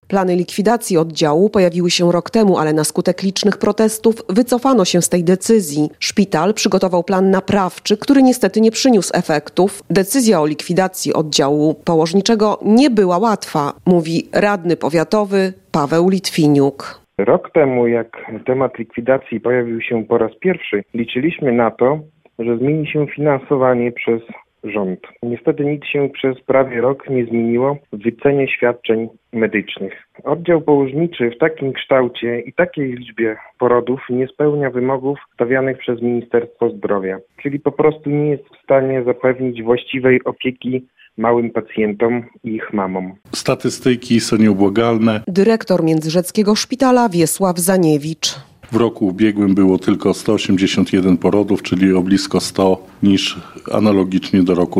Plany likwidacji oddziału pojawiły się rok temu, ale na skutek licznych protestów wycofano się z tej decyzji. Szpital przygotował plan naprawczy, który niestety nie przyniósł efektów. Decyzja o likwidacji oddziału położniczego nie była łatwa, mówi radny powiatowy Paweł Litwiniuk. Rok temu, jak temat likwidacji pojawił się po raz pierwszy, liczyliśmy na to, że zmieni się finansowanie przez rząd. Niestety nic się przez prawie rok nie zmieniło w wycenie świadczeń medycznych. Oddział położniczy w takim kształcie i takiej liczbie porodów nie spełnia wymogów stawianych przez Ministerstwo Zdrowia, czyli po prostu nie jest w stanie zapewnić właściwej opieki małym pacjentom i ich mamom. Statystyki są nieubłagalne. Dyrektor Międzyrzeckiego Szpitala Wiesław Zaniewicz. W roku ubiegłym było tylko 181 porodów, czyli o blisko 100 niż analogicznie do roku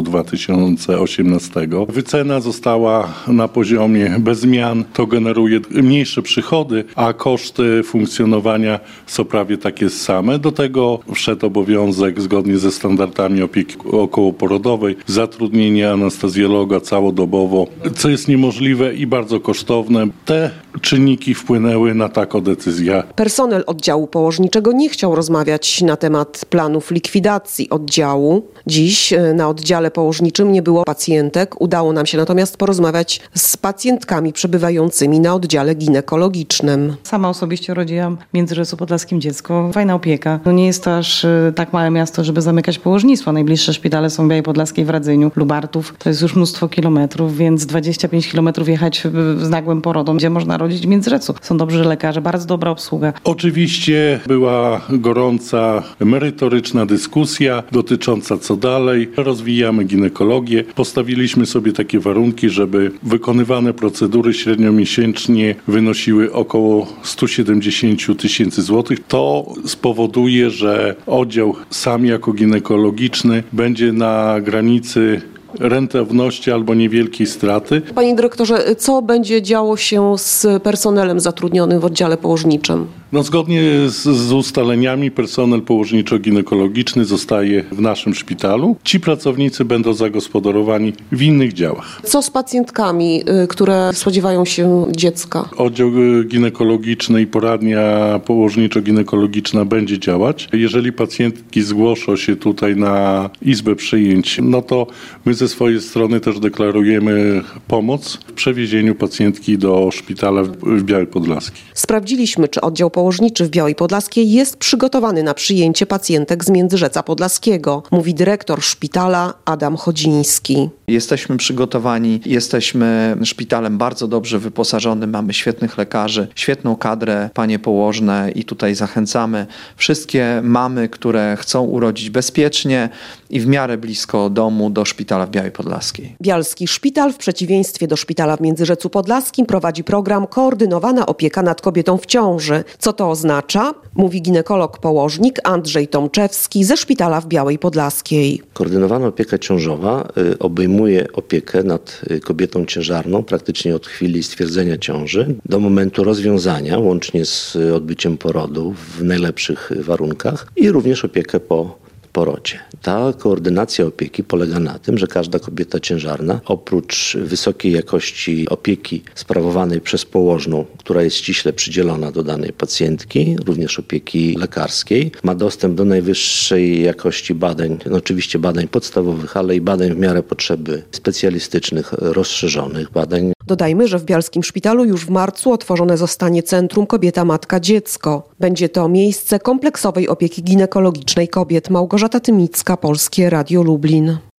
2018. Wycena została na poziomie bez zmian. To generuje mniejsze przychody, a koszty funkcjonowania są prawie takie same. Do tego wszedł obowiązek zgodnie ze standardami opieki okołoporodowej zatrudnienia anestezjologa całodobowo, co jest niemożliwe i bardzo kosztowne. Te czynniki wpłynęły na taką decyzję. Personel oddziału położniczego nie chciał rozmawiać na temat planów likwidacji oddziału. Dziś na oddziale położniczym nie było pacjentek. Udało nam się natomiast porozmawiać z pacjentkami przebywającymi na oddziale ginekologicznym. Sama osobiście urodziłam w Międzyrzeczu Podlaskim dziecko. Fajna opieka. Nie jest to aż tak małe miasto, żeby zamykać położnictwo. Najbliższe szpitale są w Białej Podlaskiej, w Radzyniu, Lubartów. To jest już mnóstwo kilometrów, więc 25 kilometrów jechać z nagłym porodem, gdzie można rodzić w Międzyrzeczu. Są dobrzy lekarze, bardzo dobra obsługa. Oczywiście była gorąca, merytoryczna dyskusja dotycząca co dalej. Rozwijamy ginekologię. Postawiliśmy sobie takie warunki, żeby wykonywane procedury średnio miesięcznie wynosiły około 170 tysięcy złotych. To spowoduje, że oddział sam jako ginekologiczny będzie na granicy rentowności albo niewielkiej straty. Panie dyrektorze, co będzie działo się z personelem zatrudnionym w oddziale położniczym? Zgodnie z ustaleniami personel położniczo-ginekologiczny zostaje w naszym szpitalu. Ci pracownicy będą zagospodarowani w innych działach. Co z pacjentkami, które spodziewają się dziecka? Oddział ginekologiczny i poradnia położniczo-ginekologiczna będzie działać. Jeżeli pacjentki zgłoszą się tutaj na izbę przyjęć, to my ze swojej strony też deklarujemy pomoc w przewiezieniu pacjentki do szpitala w Białej Podlaskiej. Sprawdziliśmy, czy oddział położniczy w Białej Podlaskiej jest przygotowany na przyjęcie pacjentek z Międzyrzeca Podlaskiego, mówi dyrektor szpitala Adam Chodziński. Jesteśmy przygotowani, jesteśmy szpitalem bardzo dobrze wyposażonym, mamy świetnych lekarzy, świetną kadrę, panie położne i tutaj zachęcamy wszystkie mamy, które chcą urodzić bezpiecznie i w miarę blisko domu do szpitala w Białej Podlaskiej. Bialski Szpital w przeciwieństwie do szpitala w Międzyrzecu Podlaskim prowadzi program Koordynowana opieka nad kobietą w ciąży. Co to oznacza? Mówi ginekolog położnik Andrzej Tomczewski ze szpitala w Białej Podlaskiej. Koordynowana opieka ciążowa obejmuje opiekę nad kobietą ciężarną praktycznie od chwili stwierdzenia ciąży do momentu rozwiązania, łącznie z odbyciem porodu w najlepszych warunkach i również opiekę po porodzie. Ta koordynacja opieki polega na tym, że każda kobieta ciężarna oprócz wysokiej jakości opieki sprawowanej przez położną, która jest ściśle przydzielona do danej pacjentki, również opieki lekarskiej, ma dostęp do najwyższej jakości badań, oczywiście badań podstawowych, ale i badań w miarę potrzeby specjalistycznych, rozszerzonych badań. Dodajmy, że w Bialskim Szpitalu już w marcu otworzone zostanie Centrum Kobieta, Matka, Dziecko. Będzie to miejsce kompleksowej opieki ginekologicznej kobiet. Małgorzata Tymicka, Polskie Radio Lublin.